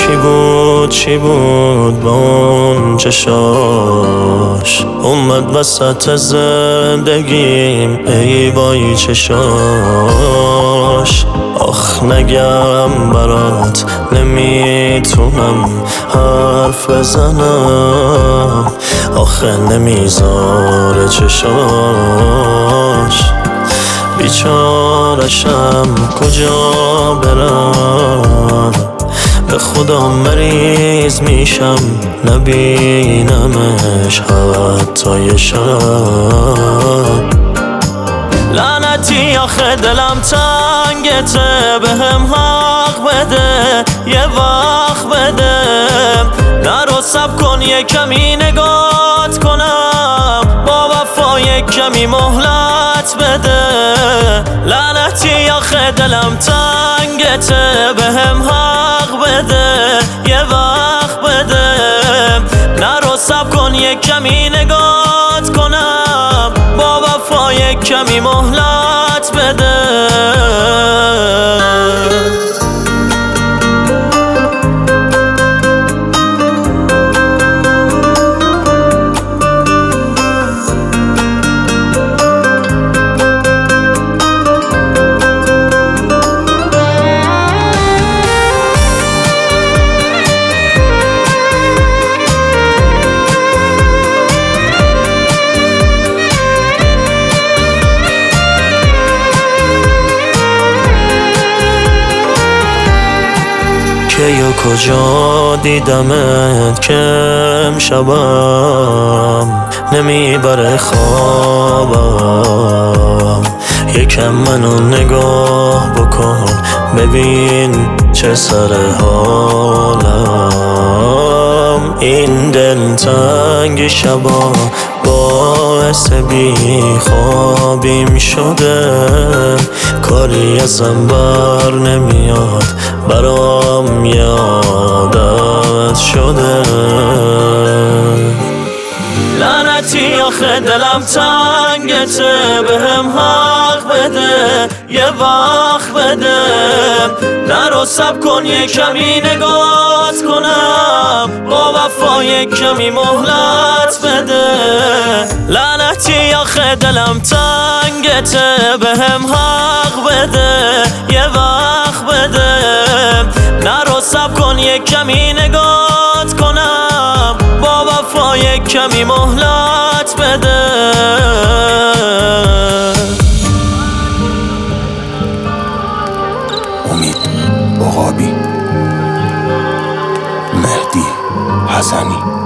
چی بود با اون چشاش اومد وسط زندگیم ای بایی چشاش. آخ نگم برات نمیتونم حرف بزنم، آخه نمیذاره چشاش. بیچارشم کجا برم، به خدا مریض میشم نبینمش حتی یه شب. لعنتی آخه دلم تنگته، بهم حق بده یه وقت بده. نرو سب کن یه کمی نگات کنم، با وفا یه کمی مهلت بده. لعنتی آخه دلم تنگته، بهم حق بده یه وقت بده. نرو سب کن یه کمی نگات کنم، با وفا یه کمی مهلت بده. یا کجا دیدمت که امشبم نمیبره خوابم. یکم منو نگاه بکن ببین چه سر حالم. این دلتنگ شبا باعث بی خوابیم شده، کاری ازم بر نمیاد برام یادت شده. لعنتی آخه دلم تنگته، بهم حق بده یه وقت بده. نرو سب کن یه کمی نگات کنم، با وفا یه کمی مهلت بده. لعنتی آخه دلم تنگته، بهم حق بده یه وقت بده. نرو سب کن یه کمی نگات کنم، با وفا یه کمی مهلت بده. امید عقابی، مهدی حسنی.